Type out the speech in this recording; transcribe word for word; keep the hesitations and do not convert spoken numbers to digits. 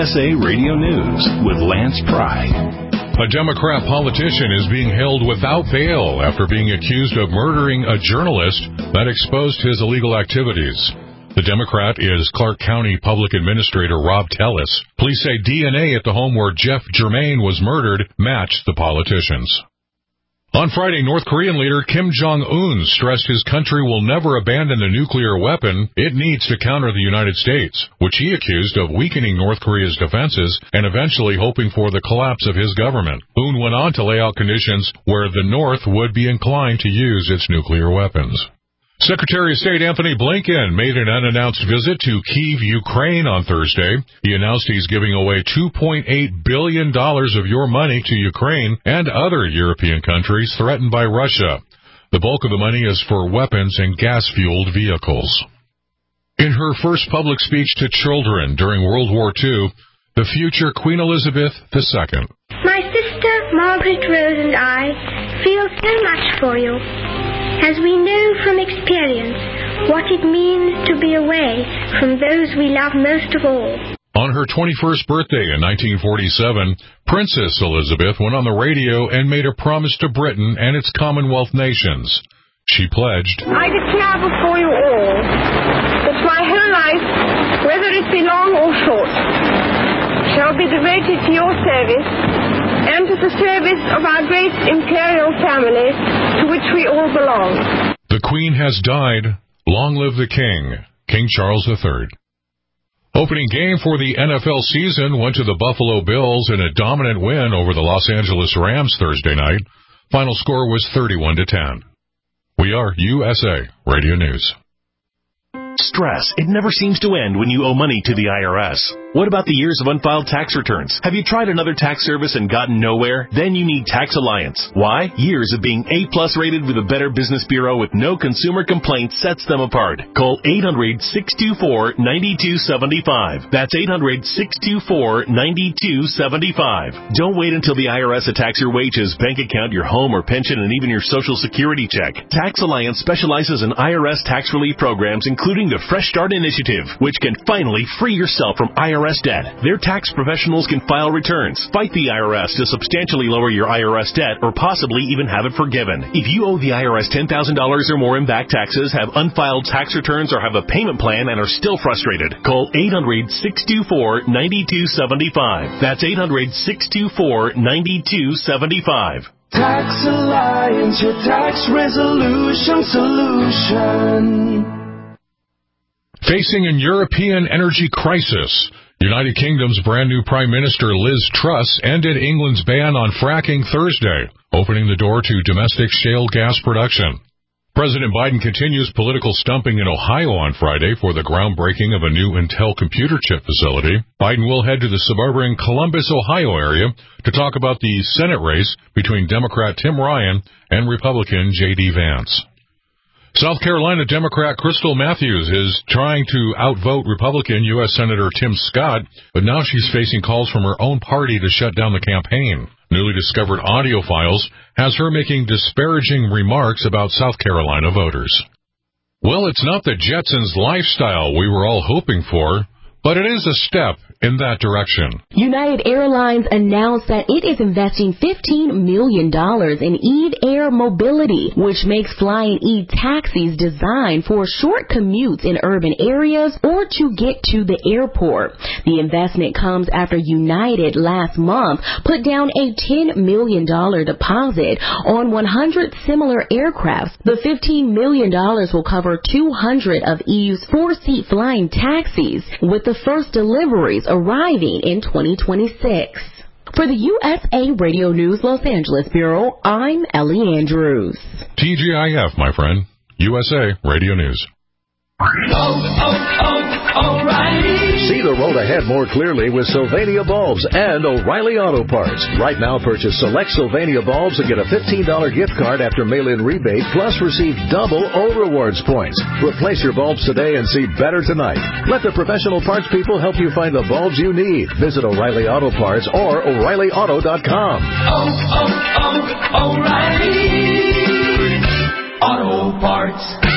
S A Radio News with Lance Pry. A Democrat politician is being held without bail after being accused of murdering a journalist that exposed his illegal activities. The Democrat is Clark County Public Administrator Rob Tellis. Police say D N A at the home where Jeff Germain was murdered matched the politician's. On Friday, North Korean leader Kim Jong-un stressed his country will never abandon the nuclear weapon it needs to counter the United States, which he accused of weakening North Korea's defenses and eventually hoping for the collapse of his government. Un went on to lay out conditions where the North would be inclined to use its nuclear weapons. Secretary of State Anthony Blinken made an unannounced visit to Kyiv, Ukraine on Thursday. He announced he's giving away two point eight billion dollars of your money to Ukraine and other European countries threatened by Russia. The bulk of the money is for weapons and gas-fueled vehicles. In her first public speech to children during World War Two, the future Queen Elizabeth the Second. My sister Margaret Rose and I feel so much for you, as we know from experience what it means to be away from those we love most of all. On her twenty-first birthday in nineteen forty-seven, Princess Elizabeth went on the radio and made a promise to Britain and its Commonwealth nations. She pledged, I declare before you all that my whole life, whether it be long or short, shall be devoted to your service and to the service of our great imperial family to which we all belong. The Queen has died. Long live the King, King Charles the Third. Opening game for the N F L season went to the Buffalo Bills in a dominant win over the Los Angeles Rams Thursday night. Final score was thirty-one to ten. We are U S A Radio News. Stress. It never seems to end when you owe money to the I R S. What about the years of unfiled tax returns? Have you tried another tax service and gotten nowhere? Then you need Tax Alliance. Why? Years of being A plus rated with a Better Business Bureau with no consumer complaints sets them apart. Call eight hundred, six two four, nine two seven five. That's eight hundred, six two four, nine two seven five. Don't wait until the I R S attacks your wages, bank account, your home or pension, and even your Social Security check. Tax Alliance specializes in I R S tax relief programs, including the Fresh Start Initiative, which can finally free yourself from I R S debt. Their tax professionals can file returns, fight the I R S to substantially lower your I R S debt, or possibly even have it forgiven. If you owe the I R S ten thousand dollars or more in back taxes, have unfiled tax returns, or have a payment plan and are still frustrated, call eight hundred, six two four, nine two seven five. That's eight hundred, six two four, nine two seven five. Tax Alliance, your tax resolution solution. Facing an European energy crisis, United Kingdom's brand new Prime Minister Liz Truss ended England's ban on fracking Thursday, opening the door to domestic shale gas production. President Biden continues political stumping in Ohio on Friday for the groundbreaking of a new Intel computer chip facility. Biden will head to the suburban Columbus, Ohio area to talk about the Senate race between Democrat Tim Ryan and Republican J D Vance. South Carolina Democrat Crystal Matthews is trying to outvote Republican U S Senator Tim Scott, but now she's facing calls from her own party to shut down the campaign. Newly discovered audio files has her making disparaging remarks about South Carolina voters. Well, it's not the Jetsons lifestyle we were all hoping for, but it is a step in that direction. United Airlines announced that it is investing fifteen million dollars in Eve Air Mobility, which makes flying e-taxis designed for short commutes in urban areas or to get to the airport. The investment comes after United last month put down a ten million dollars deposit on one hundred similar aircraft. The fifteen million dollars will cover two hundred of Eve's four-seat flying taxis, with the first deliveries arriving in twenty twenty-six. For the U S A Radio News Los Angeles Bureau, I'm Ellie Andrews. T G I F, my friend. U S A Radio News. Oh, oh, oh, O'Reilly. See the road ahead more clearly with Sylvania Bulbs and O'Reilly Auto Parts. Right now, purchase select Sylvania Bulbs and get a fifteen dollars gift card after mail-in rebate, plus receive double O Rewards points. Replace your bulbs today and see better tonight. Let the professional parts people help you find the bulbs you need. Visit O'Reilly Auto Parts or O'Reilly Auto dot com. Oh, oh, oh, O'Reilly Auto Parts.